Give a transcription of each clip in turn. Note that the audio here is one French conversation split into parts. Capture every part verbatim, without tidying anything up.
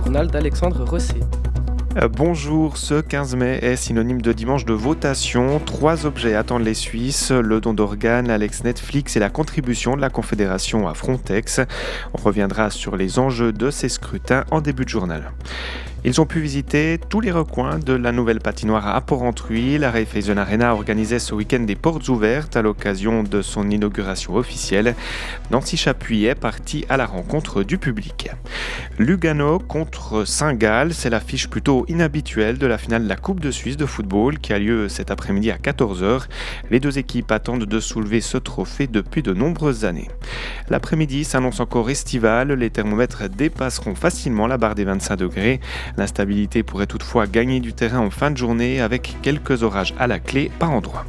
journal d'Alexandre Rosset. Euh, Bonjour, ce quinze mai est synonyme de dimanche de votation. Trois objets attendent les Suisses, le don d'organes, l'Alex Netflix et la contribution de la Confédération à Frontex. On reviendra sur les enjeux de ces scrutins en début de journal. Ils ont pu visiter tous les recoins de la nouvelle patinoire à Porrentruy. La Raiffeisen Arena organisait ce week-end des portes ouvertes à l'occasion de son inauguration officielle. Nancy Chapuis est partie à la rencontre du public. Lugano contre Saint-Gall, c'est l'affiche plutôt inhabituelle de la finale de la Coupe de Suisse de football qui a lieu cet après-midi à quatorze heures. Les deux équipes attendent de soulever ce trophée depuis de nombreuses années. L'après-midi s'annonce encore estival, les thermomètres dépasseront facilement la barre des vingt-cinq degrés. L'instabilité pourrait toutefois gagner du terrain en fin de journée avec quelques orages à la clé par endroits.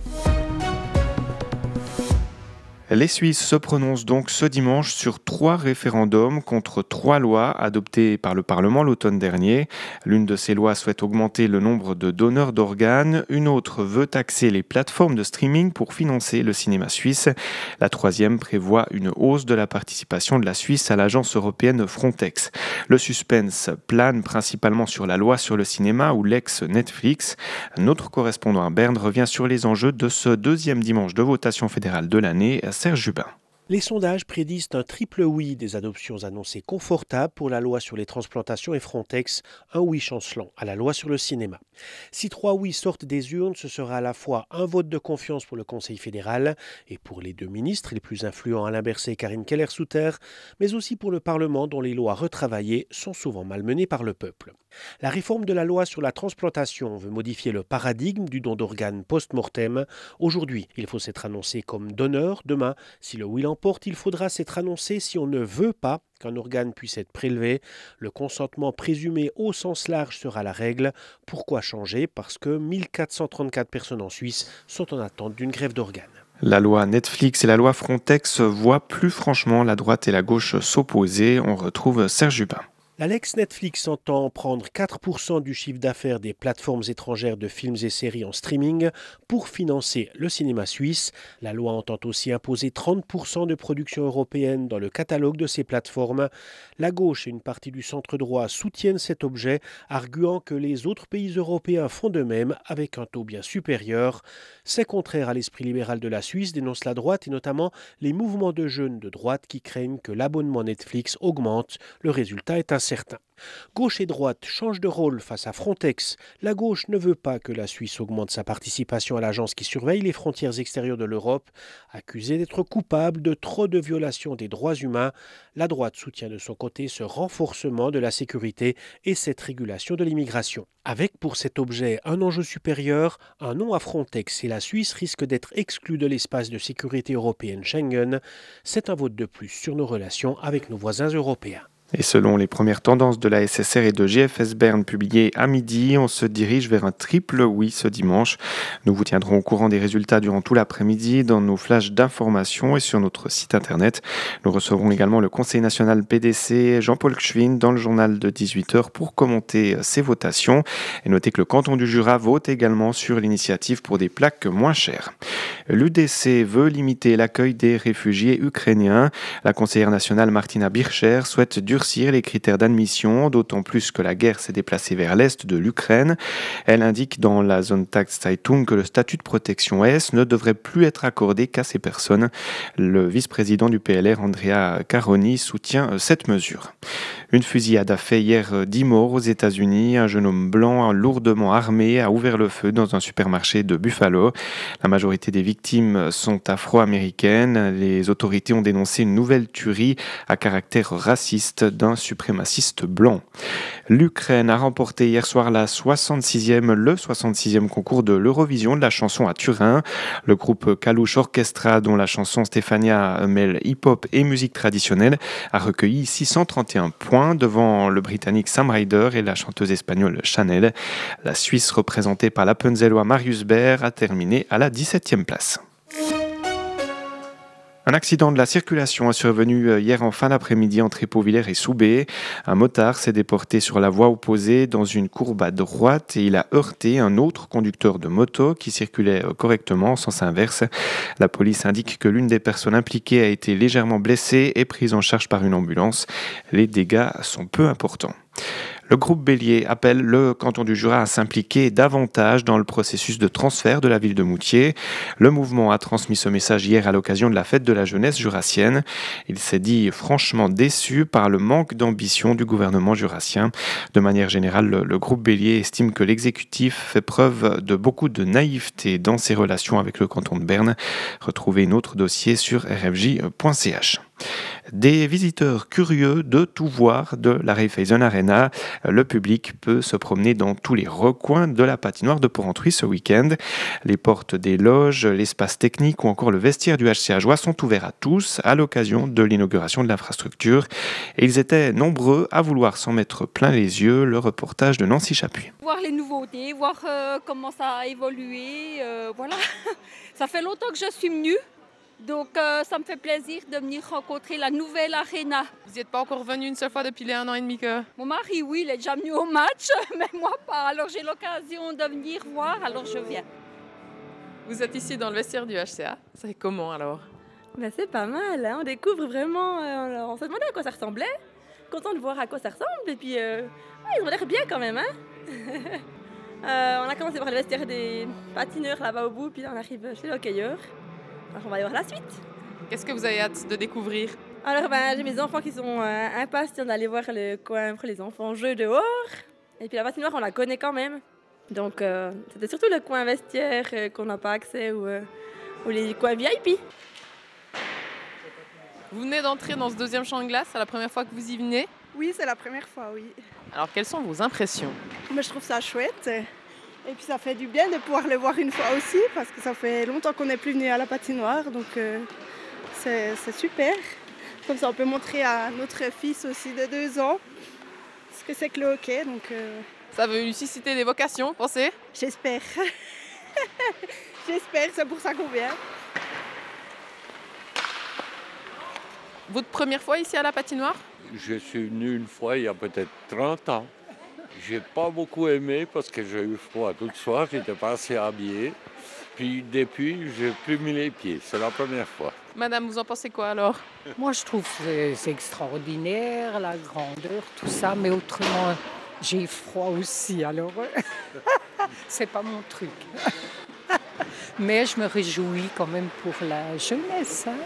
Les Suisses se prononcent donc ce dimanche sur trois référendums contre trois lois adoptées par le Parlement l'automne dernier. L'une de ces lois souhaite augmenter le nombre de donneurs d'organes, une autre veut taxer les plateformes de streaming pour financer le cinéma suisse. La troisième prévoit une hausse de la participation de la Suisse à l'agence européenne Frontex. Le suspense plane principalement sur la loi sur le cinéma ou l'ex-Netflix. Notre correspondant à Berne revient sur les enjeux de ce deuxième dimanche de votation fédérale de l'année. Serge Jubin. Les sondages prédisent un triple oui, des adoptions annoncées confortables pour la loi sur les transplantations et Frontex, un oui chancelant à la loi sur le cinéma. Si trois oui sortent des urnes, ce sera à la fois un vote de confiance pour le Conseil fédéral et pour les deux ministres les plus influents, Alain Berset et Karine Keller-Souter, mais aussi pour le Parlement dont les lois retravaillées sont souvent malmenées par le peuple. La réforme de la loi sur la transplantation veut modifier le paradigme du don d'organes post-mortem. Aujourd'hui, il faut s'être annoncé comme donneur. Demain, si le oui l'emporte, il faudra s'être annoncé si on ne veut pas qu'un organe puisse être prélevé. Le consentement présumé au sens large sera la règle. Pourquoi changer ? Parce que mille quatre cent trente-quatre personnes en Suisse sont en attente d'une greffe d'organes. La loi Netflix et la loi Frontex voient plus franchement la droite et la gauche s'opposer. On retrouve Serge Jubin. L'Alex Netflix entend prendre quatre pour cent du chiffre d'affaires des plateformes étrangères de films et séries en streaming pour financer le cinéma suisse. La loi entend aussi imposer trente pour cent de production européenne dans le catalogue de ces plateformes. La gauche et une partie du centre droit soutiennent cet objet, arguant que les autres pays européens font de même avec un taux bien supérieur. C'est contraire à l'esprit libéral de la Suisse, dénonce la droite et notamment les mouvements de jeunes de droite qui craignent que l'abonnement Netflix augmente. Le résultat est incertain. Certain. Gauche et droite changent de rôle face à Frontex. La gauche ne veut pas que la Suisse augmente sa participation à l'agence qui surveille les frontières extérieures de l'Europe. Accusée d'être coupable de trop de violations des droits humains, la droite soutient de son côté ce renforcement de la sécurité et cette régulation de l'immigration. Avec pour cet objet un enjeu supérieur, un non à Frontex et la Suisse risque d'être exclue de l'espace de sécurité européenne Schengen. C'est un vote de plus sur nos relations avec nos voisins européens. Et selon les premières tendances de la S S R et de G F S Berne publiées à midi, on se dirige vers un triple oui ce dimanche. Nous vous tiendrons au courant des résultats durant tout l'après-midi dans nos flashs d'information et sur notre site internet. Nous recevrons également le Conseil national P D C Jean-Paul Gschwin dans le journal de dix-huit heures pour commenter ces votations. Et notez que le canton du Jura vote également sur l'initiative pour des plaques moins chères. L'U D C veut limiter l'accueil des réfugiés ukrainiens. La conseillère nationale Martina Bircher souhaite durcir les critères d'admission, d'autant plus que la guerre s'est déplacée vers l'est de l'Ukraine. Elle indique dans la Sonntagszeitung que le statut de protection S ne devrait plus être accordé qu'à ces personnes. Le vice-président du P L R, Andrea Caroni, soutient cette mesure. Une fusillade a fait hier dix morts aux États-Unis. Un jeune homme blanc lourdement armé a ouvert le feu dans un supermarché de Buffalo. La majorité des victimes sont afro-américaines. Les autorités ont dénoncé une nouvelle tuerie à caractère raciste d'un suprémaciste blanc. L'Ukraine a remporté hier soir la soixante-sixième, le soixante-sixième concours de l'Eurovision de la chanson à Turin. Le groupe Kalush Orchestra, dont la chanson Stefania mêle hip-hop et musique traditionnelle, a recueilli six cent trente et un points devant le Britannique Sam Ryder et la chanteuse espagnole Chanel. La Suisse, représentée par l'Appenzellois Marius Baer, a terminé à la dix-septième place. Un accident de la circulation est survenu hier en fin d'après-midi entre Épauvillers et Soubé. Un motard s'est déporté sur la voie opposée dans une courbe à droite et il a heurté un autre conducteur de moto qui circulait correctement en sens inverse. La police indique que l'une des personnes impliquées a été légèrement blessée et prise en charge par une ambulance. Les dégâts sont peu importants. Le groupe Bélier appelle le canton du Jura à s'impliquer davantage dans le processus de transfert de la ville de Moutier. Le mouvement a transmis ce message hier à l'occasion de la fête de la jeunesse jurassienne. Il s'est dit franchement déçu par le manque d'ambition du gouvernement jurassien. De manière générale, le, le groupe Bélier estime que l'exécutif fait preuve de beaucoup de naïveté dans ses relations avec le canton de Berne. Retrouvez notre dossier sur r f j point c h. Des visiteurs curieux de tout voir de la Raiffeisen Arena. Le public peut se promener dans tous les recoins de la patinoire de Porrentruy ce week-end. Les portes des loges, l'espace technique ou encore le vestiaire du H C Ajoie sont ouverts à tous à l'occasion de l'inauguration de l'infrastructure. Et ils étaient nombreux à vouloir s'en mettre plein les yeux. Le reportage de Nancy Chapuis. Voir les nouveautés, voir euh, comment ça a évolué. Euh, voilà, ça fait longtemps que je suis venue. Donc euh, ça me fait plaisir de venir rencontrer la nouvelle Arena. Vous n'y êtes pas encore venu une seule fois depuis les un an et demi que... Mon mari, oui, il est déjà venu au match, mais moi pas. Alors j'ai l'occasion de venir voir, alors je viens. Vous êtes ici dans le vestiaire du H C A. C'est comment alors? Ben, c'est pas mal, hein. On découvre vraiment... Euh, on se demandait à quoi ça ressemblait. Content de voir à quoi ça ressemble. Et puis, euh, ouais, ils ont l'air bien quand même. Hein. euh, on a commencé par le vestiaire des patineurs là-bas au bout, puis là on arrive chez les hockeyeurs. Alors on va aller voir la suite. Qu'est-ce que vous avez hâte de découvrir? Alors ben, j'ai mes enfants qui sont euh, impatients d'aller voir le coin pour les enfants jeux dehors. Et puis la patinoire, on la connaît quand même. Donc euh, c'était surtout le coin vestiaire euh, qu'on n'a pas accès ou, euh, ou les coins V I P. Vous venez d'entrer dans ce deuxième champ de glace, c'est la première fois que vous y venez? Oui, c'est la première fois, oui. Alors quelles sont vos impressions? Mais je trouve ça chouette. Et puis ça fait du bien de pouvoir le voir une fois aussi, parce que ça fait longtemps qu'on n'est plus venu à la patinoire, donc euh, c'est, c'est super. Comme ça on peut montrer à notre fils aussi de deux ans ce que c'est que le hockey. Donc, euh... Ça veut lui susciter des vocations, vous pensez? J'espère. J'espère, c'est pour ça qu'on vient. Votre première fois ici à la patinoire? Je suis venu une fois il y a peut-être trente ans. J'ai pas beaucoup aimé parce que j'ai eu froid tout soir, j'étais pas assez habillé. Puis depuis, j'ai plus mis les pieds, c'est la première fois. Madame, vous en pensez quoi alors? Moi je trouve que c'est, c'est extraordinaire, la grandeur, tout ça, mais autrement, j'ai froid aussi, alors c'est pas mon truc. Mais je me réjouis quand même pour la jeunesse. Hein.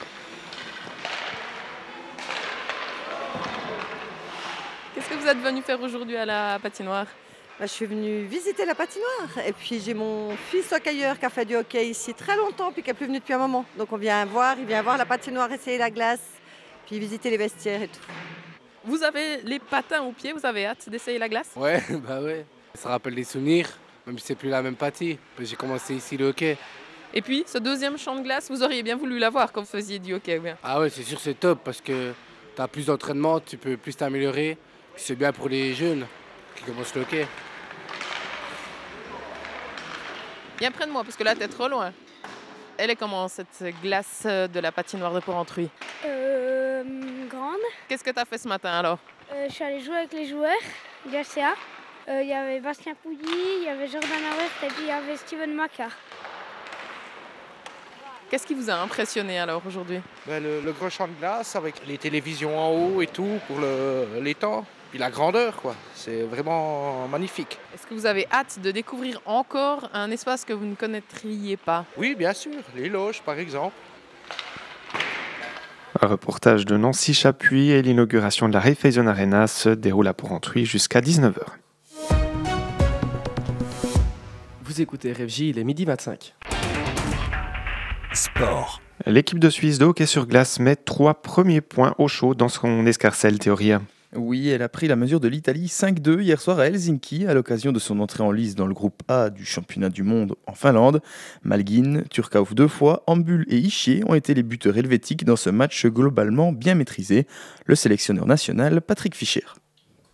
Qu'est-ce que vous êtes venu faire aujourd'hui à la patinoire? Je suis venue visiter la patinoire et puis j'ai mon fils hockeyeur qui a fait du hockey ici très longtemps puis qui n'est plus venu depuis un moment. Donc on vient voir, il vient voir la patinoire, essayer la glace, puis visiter les vestiaires et tout. Vous avez les patins aux pieds, vous avez hâte d'essayer la glace? Ouais, bah ouais. Ça rappelle des souvenirs, même si c'est plus la même partie. J'ai commencé ici le hockey. Et puis ce deuxième champ de glace, vous auriez bien voulu l'avoir quand vous faisiez du hockey, bien? Ah ouais, c'est sûr, c'est top parce que tu as plus d'entraînement, tu peux plus t'améliorer. C'est bien pour les jeunes qui commencent le hockey. Viens près de moi, parce que là, t'es trop loin. Elle est comment, cette glace de la patinoire de Porrentruy? Euh, grande. Qu'est-ce que t'as fait ce matin, alors? euh, Je suis allée jouer avec les joueurs du H C A. Il euh, y avait Bastien Pouilly, il y avait Jordan Awert et puis il y avait Steven Macar. Qu'est-ce qui vous a impressionné, alors, aujourd'hui? ben, le, le grand champ de glace, avec les télévisions en haut et tout, pour le, les temps. Puis la grandeur, quoi. C'est vraiment magnifique. Est-ce que vous avez hâte de découvrir encore un espace que vous ne connaîtriez pas? Oui, bien sûr. Les loges, par exemple. Un reportage de Nancy Chapuis et l'inauguration de la Raiffeisen Arena se déroule à Porrentruy jusqu'à dix-neuf heures. Vous écoutez R F J, il est midi vingt-cinq. Sport. L'équipe de Suisse de hockey sur glace met trois premiers points au chaud dans son escarcelle, Théoria. Oui, elle a pris la mesure de l'Italie cinq deux hier soir à Helsinki à l'occasion de son entrée en lice dans le groupe A du championnat du monde en Finlande. Malgin, Turkauf deux fois, Ambul et Ischier ont été les buteurs helvétiques dans ce match globalement bien maîtrisé. Le sélectionneur national Patrick Fischer.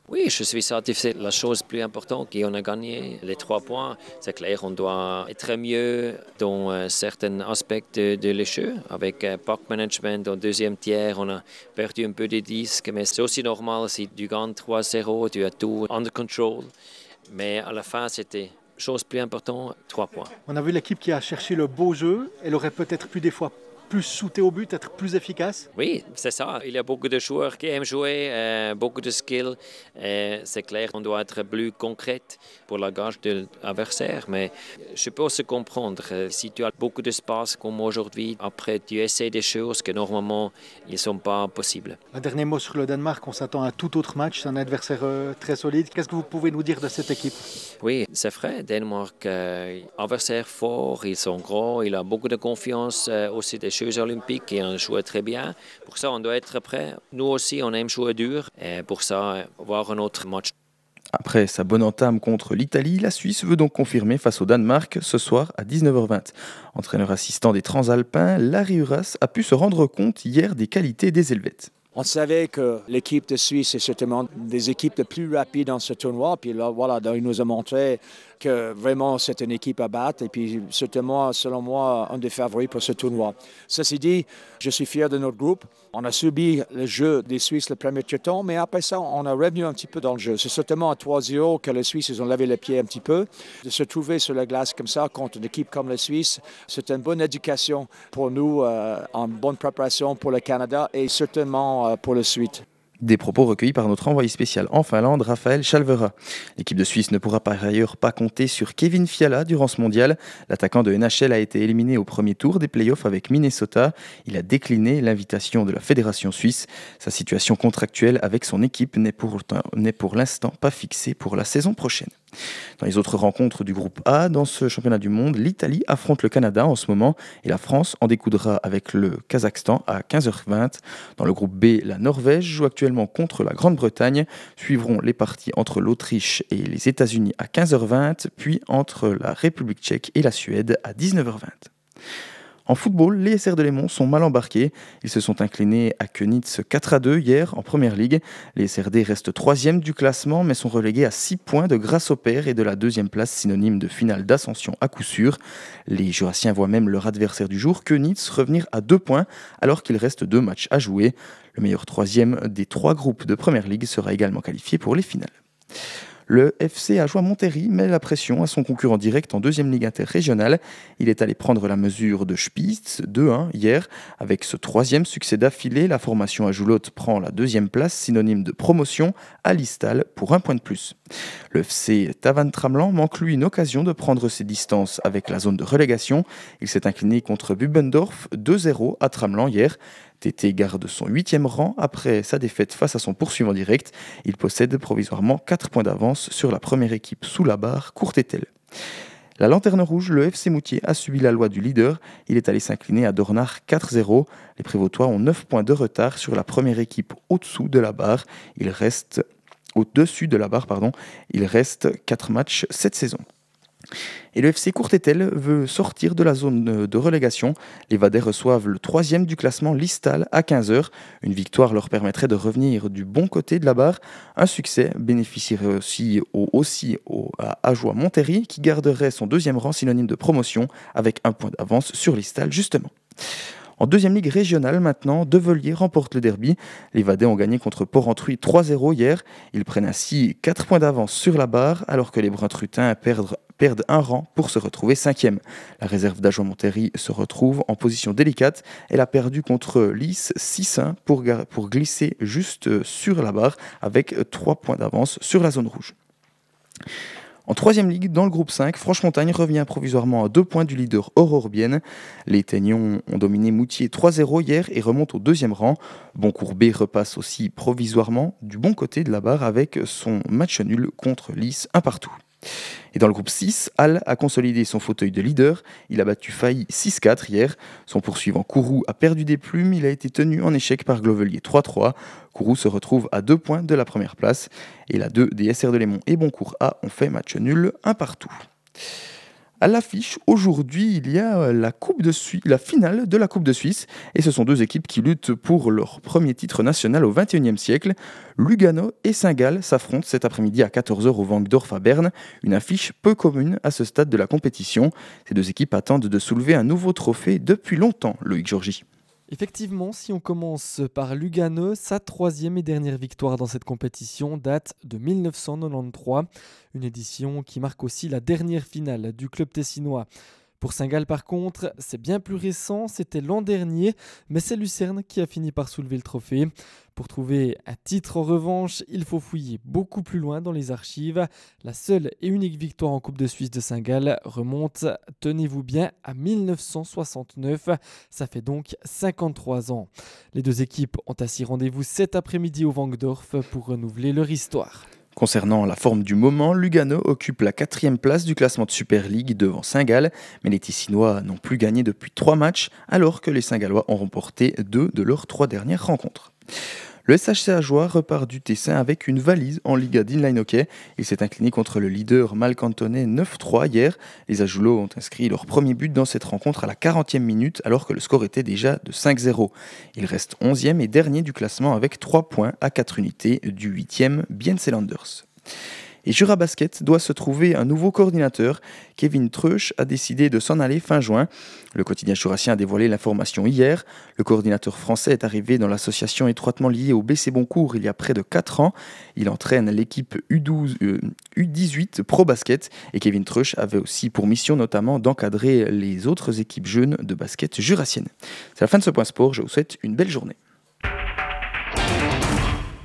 Oui, je suis satisfait. La chose plus importante, qu'on a gagné les trois points, c'est clair, on doit être mieux dans euh, certains aspects de, de le jeu. Avec euh, park management, au deuxième tiers, on a perdu un peu de disques, mais c'est aussi normal si tu gagnes trois zéro, tu as tout under control. Mais à la fin, c'était chose plus importante, trois points. On a vu l'équipe qui a cherché le beau jeu, elle aurait peut-être pu des fois plus shooter au but, être plus efficace? Oui, c'est ça. Il y a beaucoup de joueurs qui aiment jouer, euh, beaucoup de skills. Euh, c'est clair, on doit être plus concret pour la gage de l'adversaire. Mais je peux aussi comprendre, si tu as beaucoup d'espace comme aujourd'hui, après tu essaies des choses que normalement, ils ne sont pas possibles. Un dernier mot sur le Danemark, on s'attend à un tout autre match, c'est un adversaire euh, très solide. Qu'est-ce que vous pouvez nous dire de cette équipe? Oui, c'est vrai. Danemark, euh, adversaire fort, ils sont gros, il a beaucoup de confiance euh, aussi des Jeux olympiques et on joue très bien. Pour ça, on doit être prêt. Nous aussi, on aime jouer dur. Et pour ça, voir un autre match. Après sa bonne entame contre l'Italie, la Suisse veut donc confirmer face au Danemark ce soir à dix-neuf heures vingt. Entraîneur assistant des Transalpins, Larry Uras a pu se rendre compte hier des qualités des Helvètes. On savait que l'équipe de Suisse est certainement des équipes les plus rapides dans ce tournoi. Puis là, voilà, il nous a montré que vraiment c'est une équipe à battre. Et puis certainement, selon moi, un des favoris pour ce tournoi. Ceci dit, je suis fier de notre groupe. On a subi le jeu des Suisses le premier temps, mais après ça, on a revenu un petit peu dans le jeu. C'est certainement à trois zéro que les Suisses ils ont levé les pieds un petit peu. De se trouver sur la glace comme ça contre une équipe comme la Suisse, c'est une bonne éducation pour nous, euh, en bonne préparation pour le Canada et certainement euh, pour la suite. Des propos recueillis par notre envoyé spécial en Finlande, Raphaël Chalvera. L'équipe de Suisse ne pourra par ailleurs pas compter sur Kevin Fiala durant ce mondial. L'attaquant de N H L a été éliminé au premier tour des playoffs avec Minnesota. Il a décliné l'invitation de la Fédération suisse. Sa situation contractuelle avec son équipe n'est pour, n'est pour l'instant pas fixée pour la saison prochaine. Dans les autres rencontres du groupe A, dans ce championnat du monde, l'Italie affronte le Canada en ce moment et la France en découdra avec le Kazakhstan à quinze heures vingt. Dans le groupe B, la Norvège joue actuellement contre la Grande-Bretagne. Suivront les parties entre l'Autriche et les États-Unis à quinze heures vingt, puis entre la République tchèque et la Suède à dix-neuf heures vingt. En football, les S R de Lémont sont mal embarqués. Ils se sont inclinés à Könitz quatre à deux hier en Première Ligue. Les S R D restent troisième du classement mais sont relégués à six points de grâce au père et de la deuxième place synonyme de finale d'ascension à coup sûr. Les Jurassiens voient même leur adversaire du jour, Könitz, revenir à deux points alors qu'il reste deux matchs à jouer. Le meilleur troisième des trois groupes de Première Ligue sera également qualifié pour les finales. Le F C Ajoie-Montéry met la pression à son concurrent direct en deuxième ligue interrégionale. Il est allé prendre la mesure de Spitz deux un hier. Avec ce troisième succès d'affilée, la formation à Joulotte prend la deuxième place, synonyme de promotion, à Listal pour un point de plus. Le F C Tavannes-Tramelan manque lui une occasion de prendre ses distances avec la zone de relégation. Il s'est incliné contre Bubendorf deux zéro à Tramelan hier. T T garde son huitième rang après sa défaite face à son poursuivant direct. Il possède provisoirement quatre points d'avance sur la première équipe sous la barre, Courtétel. La Lanterne Rouge, le F C Moutier, a subi la loi du leader. Il est allé s'incliner à Dornach quatre zéro. Les Prévotois ont neuf points de retard sur la première équipe au-dessous de la barre. Il reste au-dessus de la barre, pardon. Il reste quatre matchs cette saison. Et le F C Courtétel veut sortir de la zone de relégation. Les Vadais reçoivent le troisième du classement Listal à quinze heures. Une victoire leur permettrait de revenir du bon côté de la barre. Un succès bénéficierait aussi au, aussi au, à Ajoie-Montéry qui garderait son deuxième rang synonyme de promotion avec un point d'avance sur Listal justement. En deuxième ligue régionale maintenant, Develier remporte le derby. Les Vadais ont gagné contre Porrentruy trois zéro hier. Ils prennent ainsi quatre points d'avance sur la barre alors que les Bruns-Trutins perdent, perdent un rang pour se retrouver cinquième. La réserve d'Ajoie-Montéry se retrouve en position délicate. Elle a perdu contre Lys six un pour, pour glisser juste sur la barre avec trois points d'avance sur la zone rouge. En troisième ligue, dans le groupe cinq, Franche-Montagne revient provisoirement à deux points du leader Aurore-Bienne. Les Teignons ont dominé Moutier trois zéro hier et remontent au deuxième rang. Boncourt-B repasse aussi provisoirement du bon côté de la barre avec son match nul contre Lys, un partout. Et dans le groupe six, Halle a consolidé son fauteuil de leader. Il a battu Failly six quatre hier. Son poursuivant Kourou a perdu des plumes. Il a été tenu en échec par Glovelier trois trois. Kourou se retrouve à deux points de la première place. Et la deux des S R de Lémont et Boncourt A ont fait match nul, un partout. À l'affiche, aujourd'hui, il y a la, coupe de Suisse, la finale de la Coupe de Suisse. Et ce sont deux équipes qui luttent pour leur premier titre national au vingt et unième siècle. Lugano et Saint-Gall s'affrontent cet après-midi à quatorze heures au Wankdorf à Berne. Une affiche peu commune à ce stade de la compétition. Ces deux équipes attendent de soulever un nouveau trophée depuis longtemps, Loïc Georgie. Effectivement, si on commence par Lugano, sa troisième et dernière victoire dans cette compétition date de mille neuf cent quatre-vingt-treize, une édition qui marque aussi la dernière finale du club tessinois. Pour Saint-Gall par contre, c'est bien plus récent, c'était l'an dernier, mais c'est Lucerne qui a fini par soulever le trophée. Pour trouver un titre en revanche, il faut fouiller beaucoup plus loin dans les archives. La seule et unique victoire en Coupe de Suisse de Saint-Gall remonte, tenez-vous bien, à mille neuf cent soixante-neuf. Ça fait donc cinquante-trois ans. Les deux équipes ont ainsi rendez-vous cet après-midi au Wankdorf pour renouveler leur histoire. Concernant la forme du moment, Lugano occupe la quatrième place du classement de Super League devant Saint-Gall, mais les Tessinois n'ont plus gagné depuis trois matchs, alors que les Saint-Gallois ont remporté deux de leurs trois dernières rencontres. Le S H C Ajoie repart du Tessin avec une valise en Liga d'Inline Hockey. Il s'est incliné contre le leader malcantonais neuf trois hier. Les Ajoulots ont inscrit leur premier but dans cette rencontre à la quarantième minute alors que le score était déjà de cinq zéro. Il reste onzième et dernier du classement avec trois points à quatre unités du huitième Bienselanders. Et Jura Basket doit se trouver un nouveau coordinateur. Kevin Treuch a décidé de s'en aller fin juin. Le quotidien jurassien a dévoilé l'information hier. Le coordinateur français est arrivé dans l'association étroitement liée au B C Boncourt il y a près de quatre ans. Il entraîne l'équipe U douze, euh, U dix-huit Pro Basket et Kevin Treuch avait aussi pour mission notamment d'encadrer les autres équipes jeunes de basket jurassiennes. C'est la fin de ce point sport, je vous souhaite une belle journée.